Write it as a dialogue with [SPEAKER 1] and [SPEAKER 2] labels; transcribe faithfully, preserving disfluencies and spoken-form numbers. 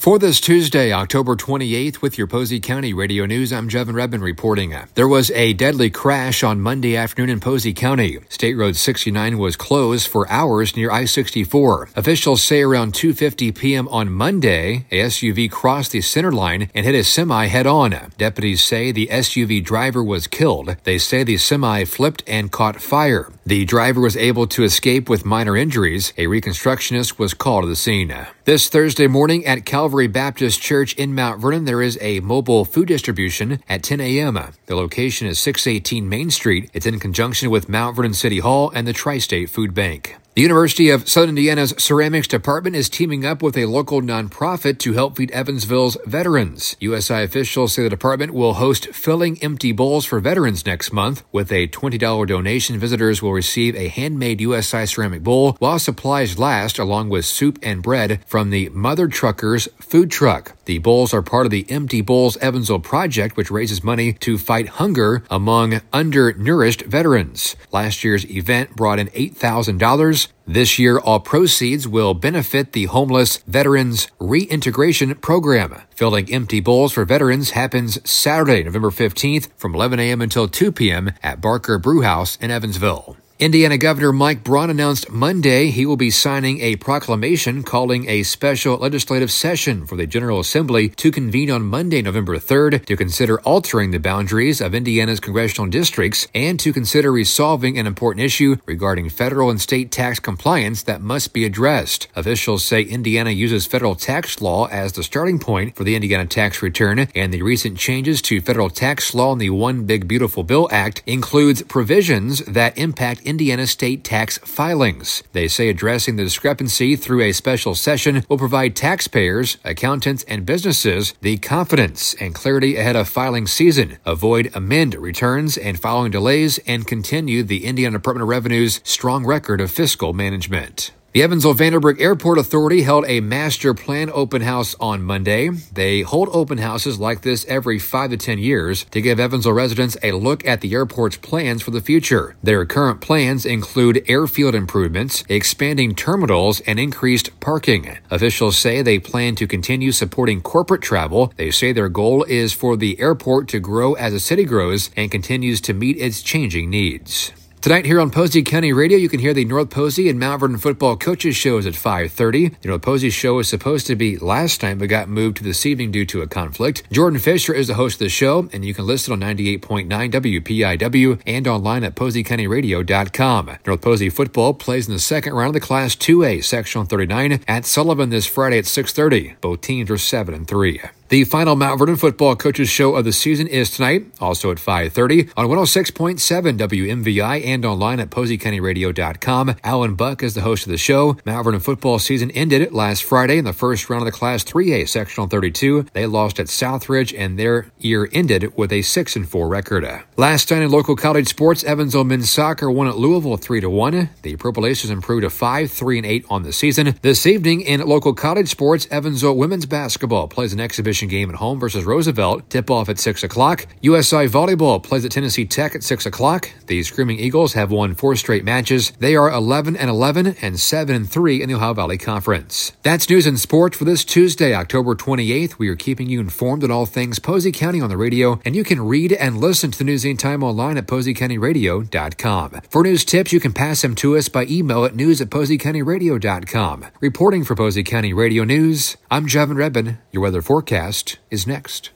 [SPEAKER 1] For this Tuesday, October twenty-eighth, with your Posey County Radio News, I'm Jevin Redman reporting. There was a deadly crash on Monday afternoon in Posey County. State Road sixty-nine was closed for hours near I sixty-four. Officials say around two fifty p.m. on Monday, a S U V crossed the center line and hit a semi head-on. Deputies say the S U V driver was killed. They say the semi flipped and caught fire. The driver was able to escape with minor injuries. A reconstructionist was called to the scene. This Thursday morning at Calvary Baptist Church in Mount Vernon, there is a mobile food distribution at ten a.m. The location is six eighteen Main Street. It's in conjunction with Mount Vernon City Hall and the Tri-State Food Bank. The University of Southern Indiana's Ceramics Department is teaming up with a local nonprofit to help feed Evansville's veterans. U S I officials say the department will host Filling Empty Bowls for Veterans next month. With a twenty dollars donation, visitors will receive a handmade U S I ceramic bowl while supplies last, along with soup and bread from the Mother Truckers food truck. The bowls are part of the Empty Bowls Evansville project, which raises money to fight hunger among undernourished veterans. Last year's event brought in eight thousand dollars. This year, all proceeds will benefit the Homeless Veterans Reintegration Program. Filling Empty Bowls for Veterans happens Saturday, November fifteenth from eleven a.m. until two p.m. at Barker Brewhouse in Evansville. Indiana Governor Mike Braun announced Monday he will be signing a proclamation calling a special legislative session for the General Assembly to convene on Monday, November third, to consider altering the boundaries of Indiana's congressional districts and to consider resolving an important issue regarding federal and state tax compliance that must be addressed. Officials say Indiana uses federal tax law as the starting point for the Indiana tax return, and the recent changes to federal tax law in the One Big Beautiful Bill Act includes provisions that impact Indiana state tax filings. They say addressing the discrepancy through a special session will provide taxpayers, accountants, and businesses the confidence and clarity ahead of filing season, avoid amend returns and filing delays, and continue the Indiana Department of Revenue's strong record of fiscal management. The Evansville Vanderbilt Airport Authority held a master plan open house on Monday. They hold open houses like this every five to ten years to give Evansville residents a look at the airport's plans for the future. Their current plans include airfield improvements, expanding terminals, and increased parking. Officials say they plan to continue supporting corporate travel. They say their goal is for the airport to grow as the city grows and continues to meet its changing needs. Tonight here on Posey County Radio, you can hear the North Posey and Mount Vernon football coaches shows at five thirty. The North Posey show was supposed to be last night, but got moved to this evening due to a conflict. Jordan Fisher is the host of the show, and you can listen on ninety-eight point nine W P I W and online at posey county radio dot com. North Posey football plays in the second round of the Class two A, Section thirty-nine, at Sullivan this Friday at six thirty. Both teams are seven and three. The final Mount Vernon football coaches show of the season is tonight, also at five thirty, on one oh six point seven W M V I and online at posey county radio dot com. Alan Buck is the host of the show. Mount Vernon football season ended last Friday in the first round of the Class three A, Section thirty-two. They lost at Southridge, and their year ended with a six and four record. Last night in local college sports, Evansville men's soccer won at Louisville three to one. The Purple Aces improved to five three and eight on the season. This evening in local college sports, Evansville women's basketball plays an exhibition game at home versus Roosevelt. Tip-off at six o'clock. U S I volleyball plays at Tennessee Tech at six o'clock. The Screaming Eagles have won four straight matches. They are eleven and eleven and seven and three in the Ohio Valley Conference. That's news and sports for this Tuesday, October twenty-eighth. We are keeping you informed on all things Posey County on the radio, and you can read and listen to the news anytime online at posey county radio dot com. For news tips, you can pass them to us by email at news at posey county radio dot com. Reporting for Posey County Radio News, I'm Jevin Redman. Your weather forecast is next.